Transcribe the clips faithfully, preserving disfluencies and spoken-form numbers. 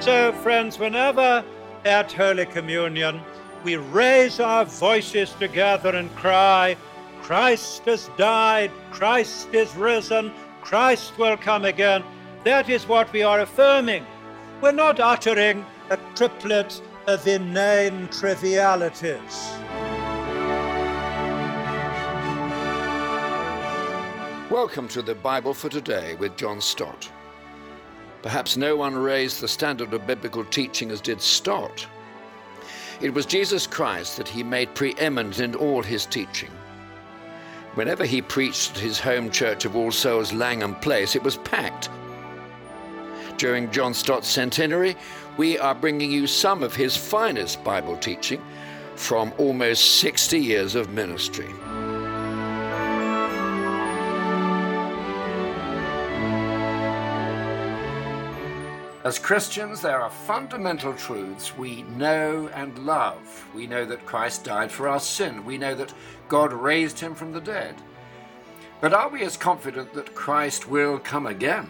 So, friends, whenever at Holy Communion we raise our voices together and cry, Christ has died, Christ is risen, Christ will come again, that is what we are affirming. We're not uttering a triplet of inane trivialities. Welcome to the Bible for Today with John Stott. Perhaps no one raised the standard of biblical teaching as did Stott. It was Jesus Christ that he made preeminent in all his teaching. Whenever he preached at his home church of All Souls, Langham Place, it was packed. During John Stott's centenary, we are bringing you some of his finest Bible teaching from almost sixty years of ministry. As Christians, there are fundamental truths we know and love. We know that Christ died for our sin. We know that God raised him from the dead. But are we as confident that Christ will come again?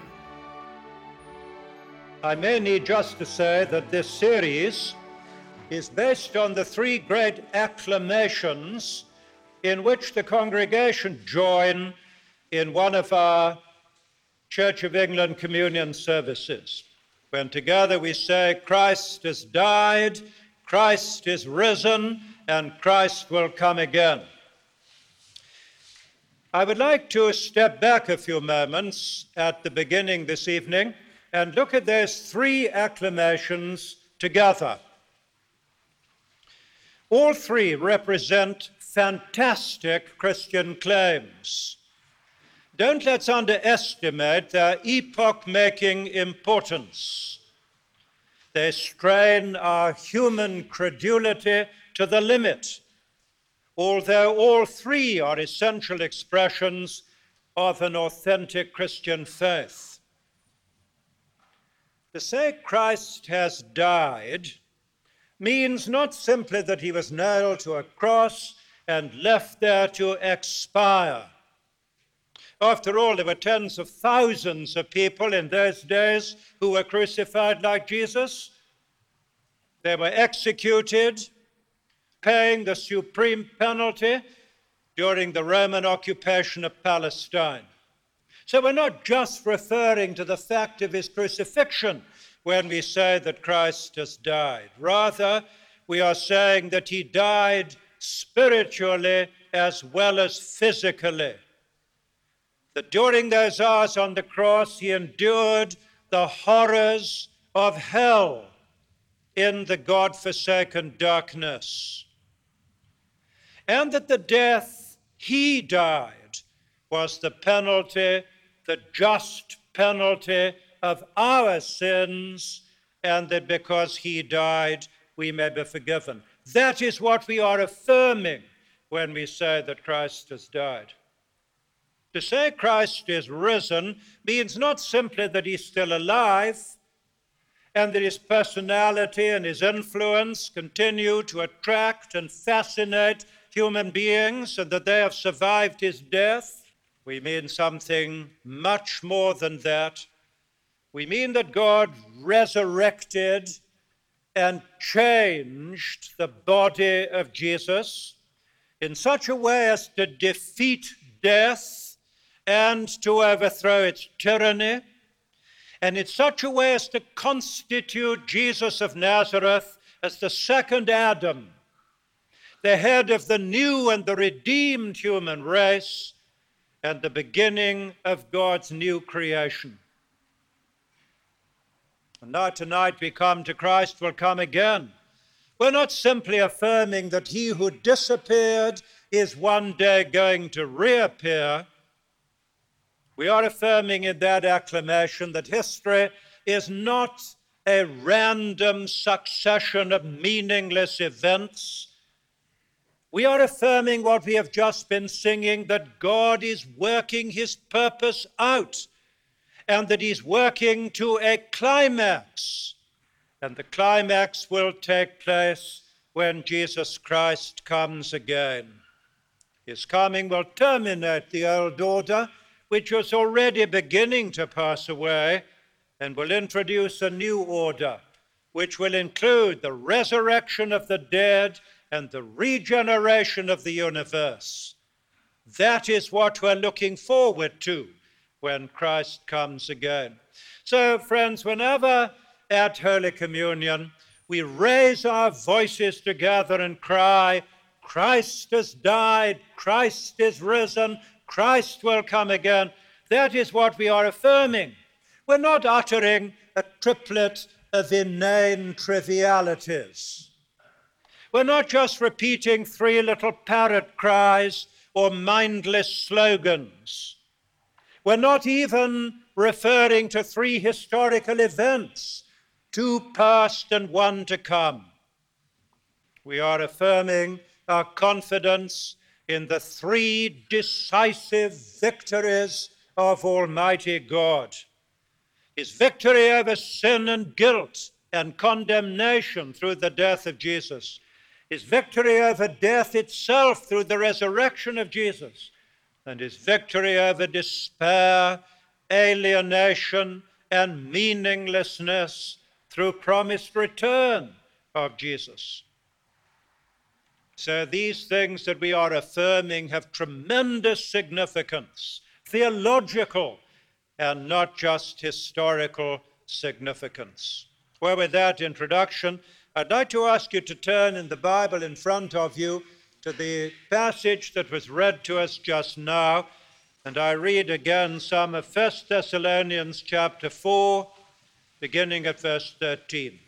I may need just to say that this series is based on the three great acclamations in which the congregation join in one of our Church of England communion services. When together we say, Christ has died, Christ is risen, and Christ will come again. I would like to step back a few moments at the beginning this evening and look at those three acclamations together. All three represent fantastic Christian claims. Don't let's underestimate their epoch-making importance. They strain our human credulity to the limit, although all three are essential expressions of an authentic Christian faith. To say Christ has died means not simply that he was nailed to a cross and left there to expire. After all, there were tens of thousands of people in those days who were crucified like Jesus. They were executed, paying the supreme penalty during the Roman occupation of Palestine. So we're not just referring to the fact of his crucifixion when we say that Christ has died. Rather, we are saying that he died spiritually as well as physically. That during those hours on the cross, he endured the horrors of hell in the God-forsaken darkness. And that the death he died was the penalty, the just penalty of our sins, and that because he died, we may be forgiven. That is what we are affirming when we say that Christ has died. To say Christ is risen means not simply that he's still alive and that his personality and his influence continue to attract and fascinate human beings and that they have survived his death. We mean something much more than that. We mean that God resurrected and changed the body of Jesus in such a way as to defeat death and to overthrow its tyranny, and in such a way as to constitute Jesus of Nazareth as the second Adam, the head of the new and the redeemed human race, and the beginning of God's new creation. And now tonight we come to Christ will come again. We're not simply affirming that he who disappeared is one day going to reappear. We are affirming in that acclamation that history is not a random succession of meaningless events. We are affirming what we have just been singing, that God is working his purpose out and that he's working to a climax. And the climax will take place when Jesus Christ comes again. His coming will terminate the old order, which was already beginning to pass away, and will introduce a new order, which will include the resurrection of the dead and the regeneration of the universe. That is what we're looking forward to when Christ comes again. So, friends, whenever at Holy Communion we raise our voices together and cry, Christ has died, Christ is risen, Christ will come again, that is what we are affirming. We're not uttering a triplet of inane trivialities. We're not just repeating three little parrot cries or mindless slogans. We're not even referring to three historical events, two past and one to come. We are affirming our confidence in the three decisive victories of Almighty God. His victory over sin and guilt and condemnation through the death of Jesus. His victory over death itself through the resurrection of Jesus. And his victory over despair, alienation, and meaninglessness through promised return of Jesus. So these things that we are affirming have tremendous significance, theological and not just historical significance. Well, with that introduction, I'd like to ask you to turn in the Bible in front of you to the passage that was read to us just now, and I read again some of First Thessalonians chapter four, beginning at verse thirteen.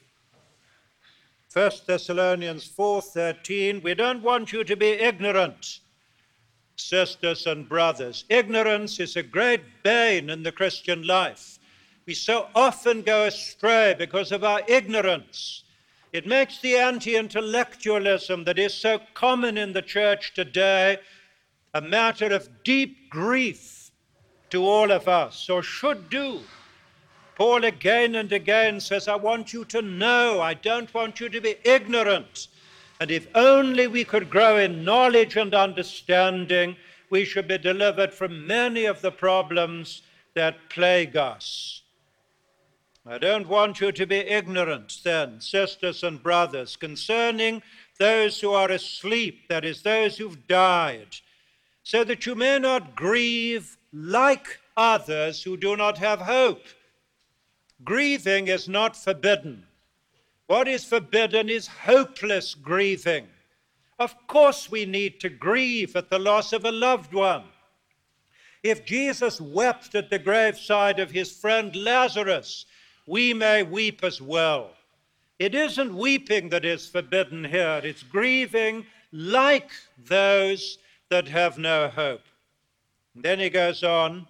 First Thessalonians four thirteen, we don't want you to be ignorant, sisters and brothers. Ignorance is a great bane in the Christian life. We so often go astray because of our ignorance. It makes the anti-intellectualism that is so common in the church today a matter of deep grief to all of us, or should do. Paul again and again says, I want you to know, I don't want you to be ignorant. And if only we could grow in knowledge and understanding, we should be delivered from many of the problems that plague us. I don't want you to be ignorant, then, sisters and brothers, concerning those who are asleep, that is, those who've died, so that you may not grieve like others who do not have hope. Grieving is not forbidden. What is forbidden is hopeless grieving. Of course we need to grieve at the loss of a loved one. If Jesus wept at the graveside of his friend Lazarus, we may weep as well. It isn't weeping that is forbidden here. It's grieving like those that have no hope. And then he goes on,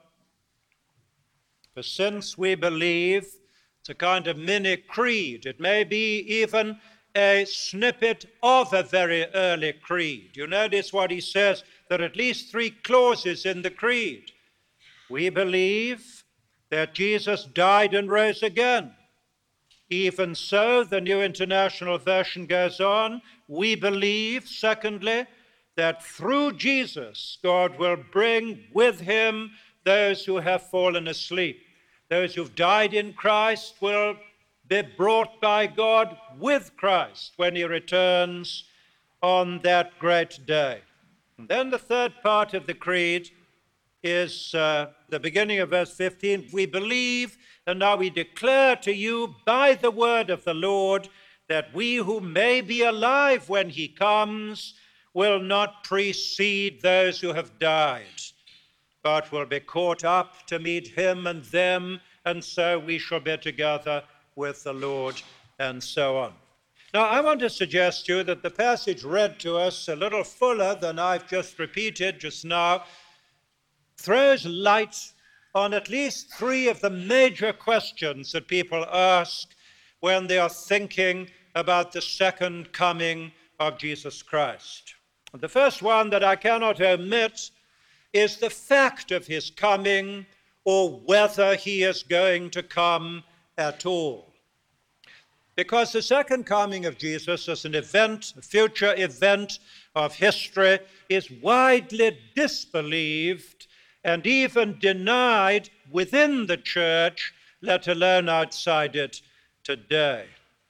for since we believe, it's a kind of mini creed. It may be even a snippet of a very early creed. You notice what he says, there are at least three clauses in the creed. We believe that Jesus died and rose again. Even so, the New International Version goes on, we believe, secondly, that through Jesus, God will bring with him those who have fallen asleep. Those who've died in Christ will be brought by God with Christ when he returns on that great day. And then the third part of the creed is uh, the beginning of verse fifteen. We believe, and now we declare to you by the word of the Lord that we who may be alive when he comes will not precede those who have died, but will be caught up to meet him and them, and so we shall be together with the Lord, and so on. Now, I want to suggest to you that the passage read to us, a little fuller than I've just repeated just now, throws light on at least three of the major questions that people ask when they are thinking about the second coming of Jesus Christ. The first one that I cannot omit is the fact of his coming, or whether he is going to come at all. Because the second coming of Jesus as an event, a future event of history, is widely disbelieved and even denied within the church, let alone outside it today.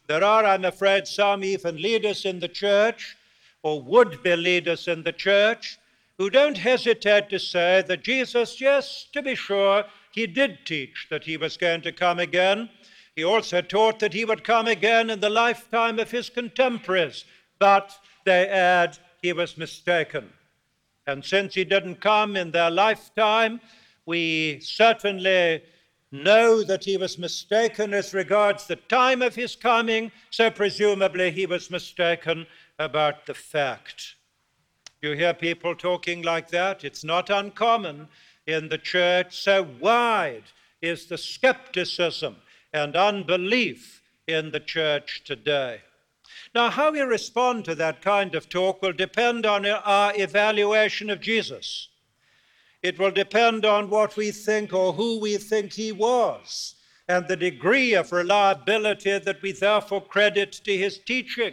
There are, I'm afraid, some even leaders in the church, or would-be leaders in the church, who don't hesitate to say that Jesus, yes, to be sure, he did teach that he was going to come again. He also taught that he would come again in the lifetime of his contemporaries, but they add he was mistaken. And since he didn't come in their lifetime, we certainly know that he was mistaken as regards the time of his coming, so presumably he was mistaken about the fact. You hear people talking like that? It's not uncommon in the church. So wide is the skepticism and unbelief in the church today. Now, how we respond to that kind of talk will depend on our evaluation of Jesus. It will depend on what we think or who we think he was, and the degree of reliability that we therefore credit to his teaching.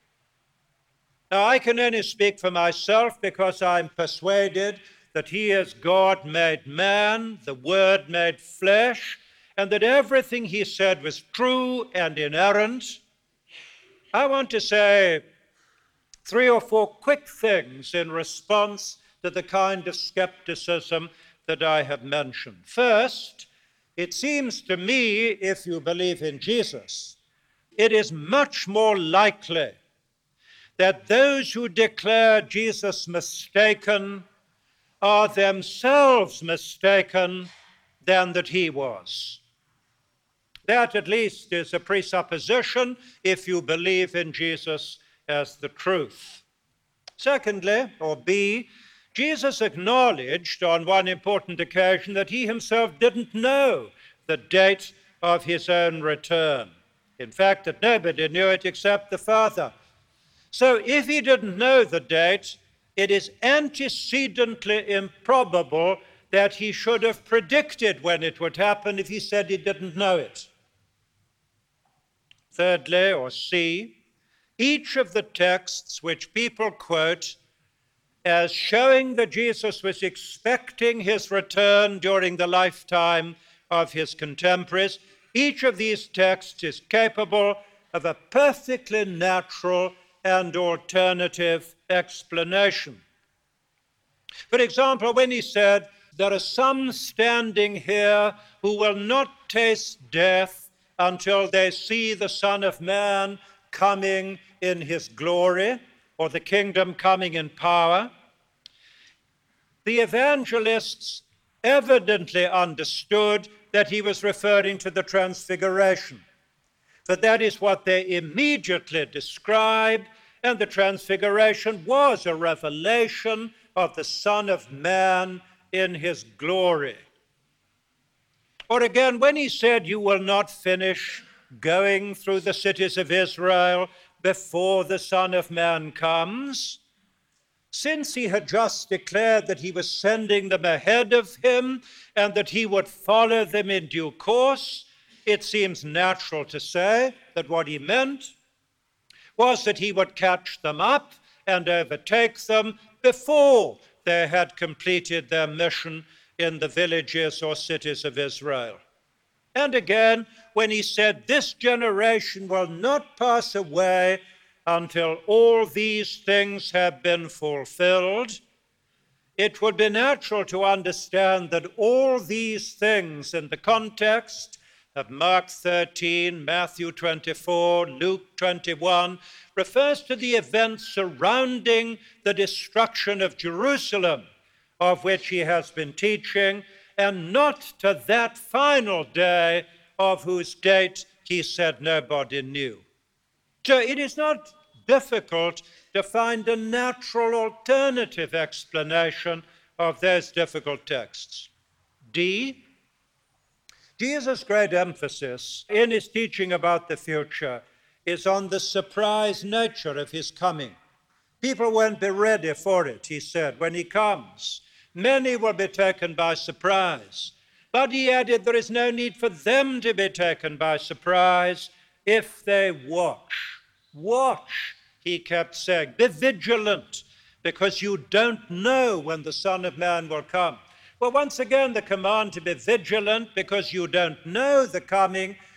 Now, I can only speak for myself because I'm persuaded that he is God made man, the Word made flesh, and that everything he said was true and inerrant. I want to say three or four quick things in response to the kind of skepticism that I have mentioned. First, it seems to me, if you believe in Jesus, it is much more likely that those who declare Jesus mistaken are themselves mistaken than that he was. That at least is a presupposition if you believe in Jesus as the truth. Secondly, or B, Jesus acknowledged on one important occasion that he himself didn't know the date of his own return. In fact, that nobody knew it except the Father. So if he didn't know the date, it is antecedently improbable that he should have predicted when it would happen if he said he didn't know it. Thirdly, or C, each of the texts which people quote as showing that Jesus was expecting his return during the lifetime of his contemporaries, each of these texts is capable of a perfectly natural and alternative explanation. For example, when he said, "There are some standing here who will not taste death until they see the Son of Man coming in his glory, or the kingdom coming in power," the evangelists evidently understood that he was referring to the Transfiguration. For that is what they immediately described, and the Transfiguration was a revelation of the Son of Man in his glory. Or again, when he said, "You will not finish going through the cities of Israel before the Son of Man comes," since he had just declared that he was sending them ahead of him and that he would follow them in due course, it seems natural to say that what he meant was that he would catch them up and overtake them before they had completed their mission in the villages or cities of Israel. And again, when he said, "This generation will not pass away until all these things have been fulfilled," it would be natural to understand that all these things in the context of Mark thirteen, Matthew twenty-four, Luke twenty-one, refers to the events surrounding the destruction of Jerusalem, of which he has been teaching, and not to that final day of whose date he said nobody knew. So it is not difficult to find a natural alternative explanation of those difficult texts. D, Jesus' great emphasis in his teaching about the future is on the surprise nature of his coming. People won't be ready for it, he said, when he comes. Many will be taken by surprise. But he added, there is no need for them to be taken by surprise if they watch. Watch, he kept saying. Be vigilant, because you don't know when the Son of Man will come. Well, once again, the command to be vigilant because you don't know the coming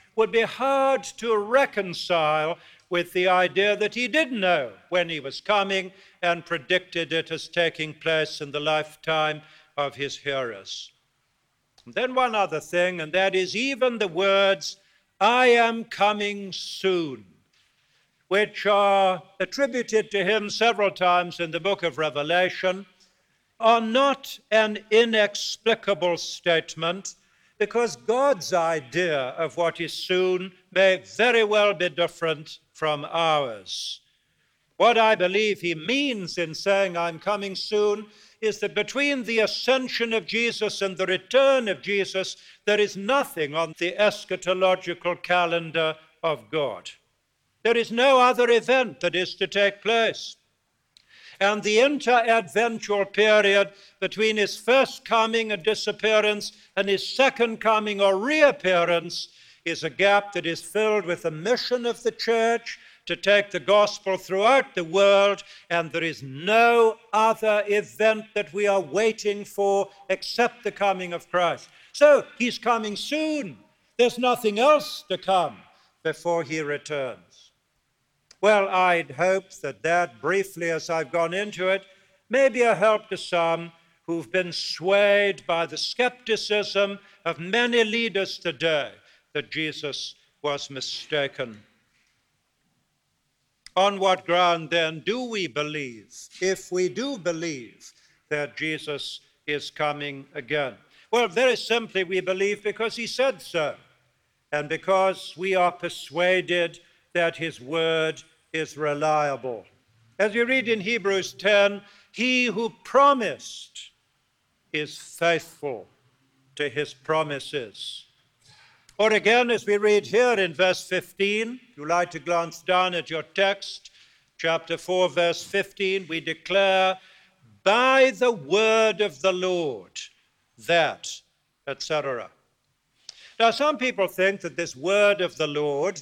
would be hard to reconcile with the idea that he did know when he was coming and predicted it as taking place in the lifetime of his hearers. And then one other thing, and that is even the words, "I am coming soon," which are attributed to him several times in the book of Revelation, are not an inexplicable statement, because God's idea of what is soon may very well be different from ours. What I believe he means in saying, "I'm coming soon," is that between the ascension of Jesus and the return of Jesus, there is nothing on the eschatological calendar of God. There is no other event that is to take place. And the inter-adventual period between his first coming and disappearance and his second coming or reappearance is a gap that is filled with the mission of the church to take the gospel throughout the world, and there is no other event that we are waiting for except the coming of Christ. So he's coming soon. There's nothing else to come before he returns. Well, I'd hope that that, briefly as I've gone into it, may be a help to some who've been swayed by the skepticism of many leaders today that Jesus was mistaken. On what ground, then, do we believe, if we do believe that Jesus is coming again? Well, very simply, we believe because he said so, and because we are persuaded that his word is reliable. As we read in Hebrews ten, he who promised is faithful to his promises. Or again, as we read here in verse fifteen, if you like to glance down at your text, chapter four, verse fifteen, we declare, "By the word of the Lord, that," et cetera. Now, some people think that this word of the Lord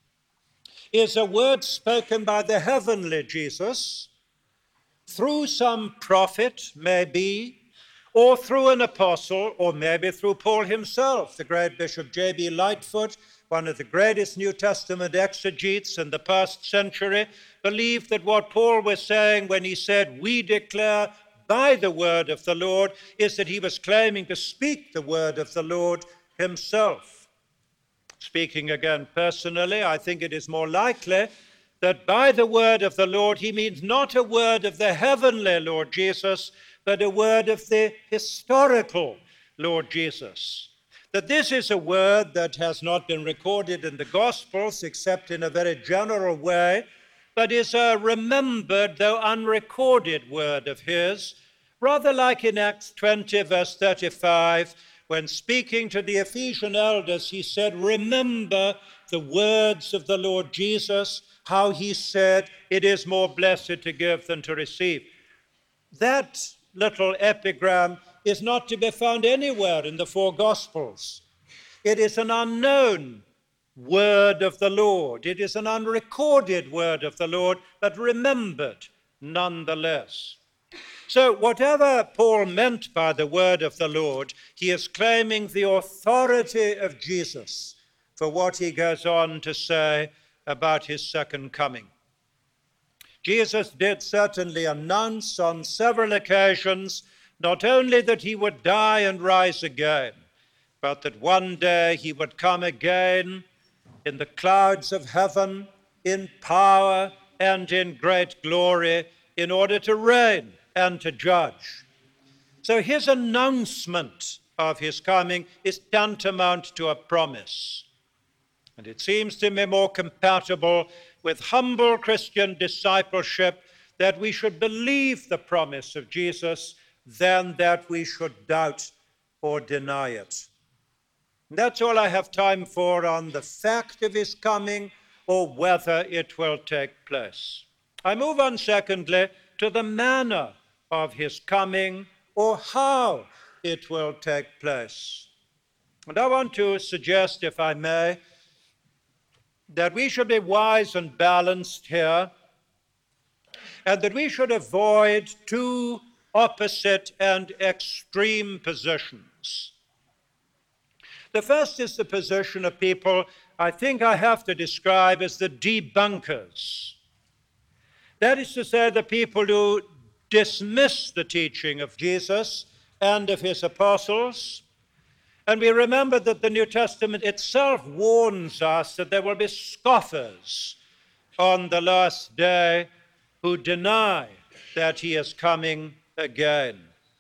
is a word spoken by the heavenly Jesus through some prophet, maybe, or through an apostle, or maybe through Paul himself. The great Bishop J B Lightfoot, one of the greatest New Testament exegetes in the past century, believed that what Paul was saying when he said, "We declare by the word of the Lord," is that he was claiming to speak the word of the Lord himself. Speaking again personally, I think it is more likely that by the word of the Lord he means not a word of the heavenly Lord Jesus, but a word of the historical Lord Jesus. That this is a word that has not been recorded in the Gospels except in a very general way, but is a remembered though unrecorded word of his, rather like in Acts twenty, verse thirty-five, when speaking to the Ephesian elders, he said, "Remember the words of the Lord Jesus, how he said, 'It is more blessed to give than to receive.'" That little epigram is not to be found anywhere in the four Gospels. It is an unknown word of the Lord. It is an unrecorded word of the Lord, but remembered nonetheless. So whatever Paul meant by the word of the Lord, he is claiming the authority of Jesus for what he goes on to say about his second coming. Jesus did certainly announce on several occasions not only that he would die and rise again, but that one day he would come again in the clouds of heaven, in power and in great glory, in order to reign and to judge. So his announcement of his coming is tantamount to a promise. And it seems to me more compatible with humble Christian discipleship that we should believe the promise of Jesus than that we should doubt or deny it. And that's all I have time for on the fact of his coming or whether it will take place. I move on, secondly, to the manner of his coming or how it will take place. And I want to suggest, if I may, that we should be wise and balanced here, and that we should avoid two opposite and extreme positions. The first is the position of people I think I have to describe as the debunkers. That is to say, the people who dismiss the teaching of Jesus and of his apostles. And we remember that the New Testament itself warns us that there will be scoffers on the last day who deny that he is coming again.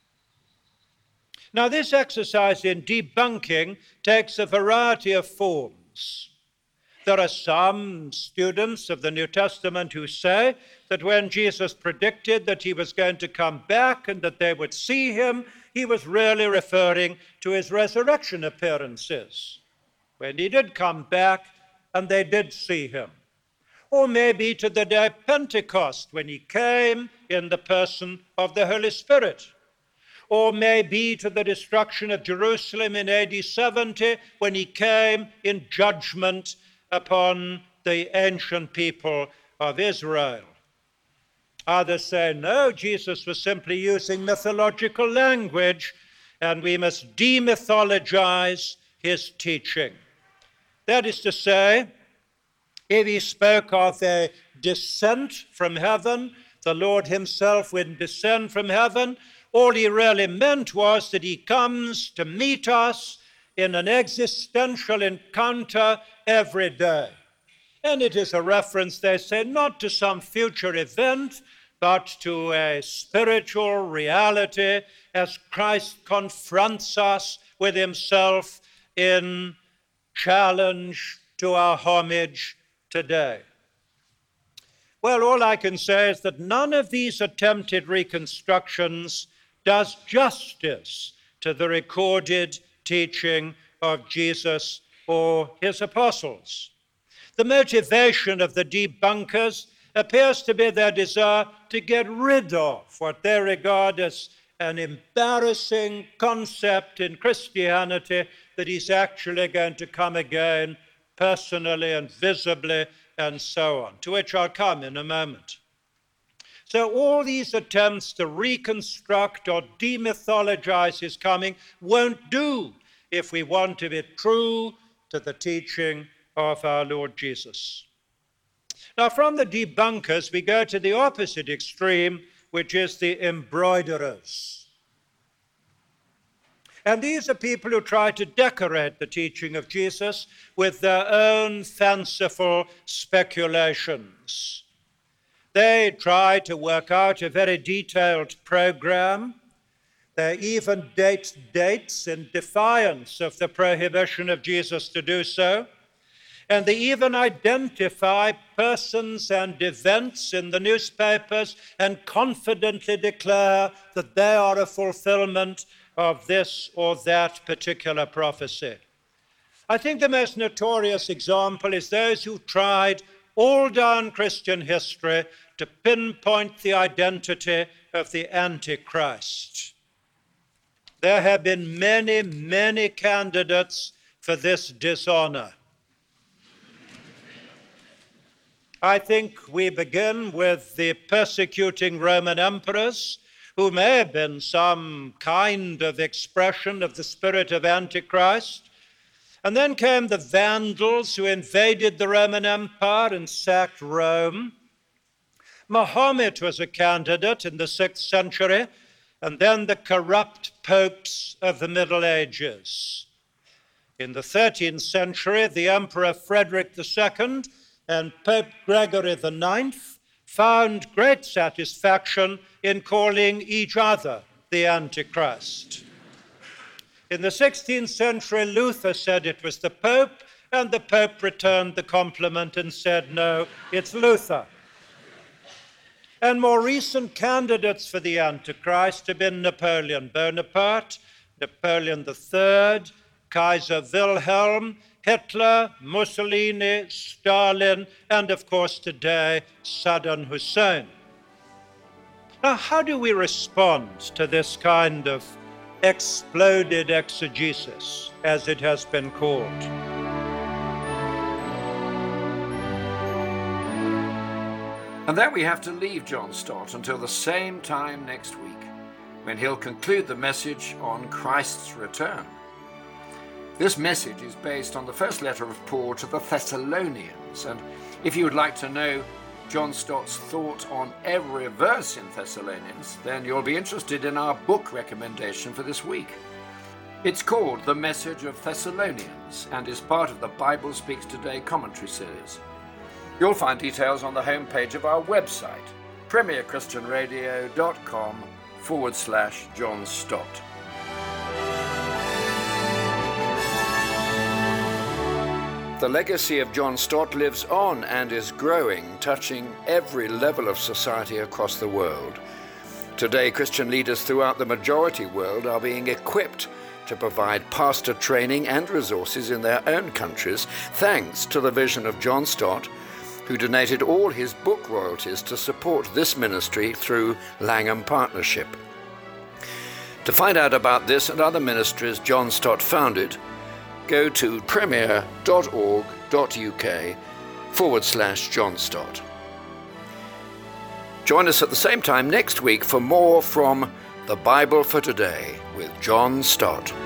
Now, this exercise in debunking takes a variety of forms. There are some students of the New Testament who say that when Jesus predicted that he was going to come back and that they would see him, he was really referring to his resurrection appearances, when he did come back and they did see him. Or maybe to the day of Pentecost, when he came in the person of the Holy Spirit. Or maybe to the destruction of Jerusalem in A D seventy, when he came in judgment upon the ancient people of Israel. Others say, no, Jesus was simply using mythological language, and we must demythologize his teaching. That is to say, if he spoke of a descent from heaven, the Lord himself would descend from heaven, all he really meant was that he comes to meet us in an existential encounter every day. And it is a reference, they say, not to some future event, but to a spiritual reality as Christ confronts us with himself in challenge to our homage today. Well, all I can say is that none of these attempted reconstructions does justice to the recorded teaching of Jesus or his apostles. The motivation of the debunkers appears to be their desire to get rid of what they regard as an embarrassing concept in Christianity, that he's actually going to come again personally and visibly and so on, to which I'll come in a moment. So all these attempts to reconstruct or demythologize his coming won't do if we want to be true to the teaching of our Lord Jesus. Now, from the debunkers, we go to the opposite extreme, which is the embroiderers. And these are people who try to decorate the teaching of Jesus with their own fanciful speculations. They try to work out a very detailed program. They even date dates in defiance of the prohibition of Jesus to do so. And they even identify persons and events in the newspapers and confidently declare that they are a fulfillment of this or that particular prophecy. I think the most notorious example is those who tried all down Christian history to pinpoint the identity of the Antichrist. There have been many, many candidates for this dishonor. I think we begin with the persecuting Roman emperors, who may have been some kind of expression of the spirit of Antichrist. And then came the Vandals, who invaded the Roman Empire and sacked Rome. Muhammad was a candidate in the sixth century, and then the corrupt popes of the Middle Ages. In the thirteenth century, the Emperor Frederick the Second and Pope Gregory the Ninth found great satisfaction in calling each other the Antichrist. In the sixteenth century, Luther said it was the Pope, and the Pope returned the compliment and said, no, it's Luther. And more recent candidates for the Antichrist have been Napoleon Bonaparte, Napoleon the Third, Kaiser Wilhelm, Hitler, Mussolini, Stalin, and of course today, Saddam Hussein. Now, how do we respond to this kind of exploded exegesis, as it has been called? And then we have to leave John Stott until the same time next week, when he'll conclude the message on Christ's return. This message is based on the first letter of Paul to the Thessalonians, and if you would like to know John Stott's thought on every verse in Thessalonians, then you'll be interested in our book recommendation for this week. It's called The Message of Thessalonians and is part of the Bible Speaks Today commentary series. You'll find details on the homepage of our website, premierchristianradio.com forward slash John Stott. The legacy of John Stott lives on and is growing, touching every level of society across the world. Today, Christian leaders throughout the majority world are being equipped to provide pastor training and resources in their own countries, thanks to the vision of John Stott, who donated all his book royalties to support this ministry through Langham Partnership. To find out about this and other ministries John Stott founded, go to premier.org.uk forward slash John Stott. Join us at the same time next week for more from The Bible for Today with John Stott.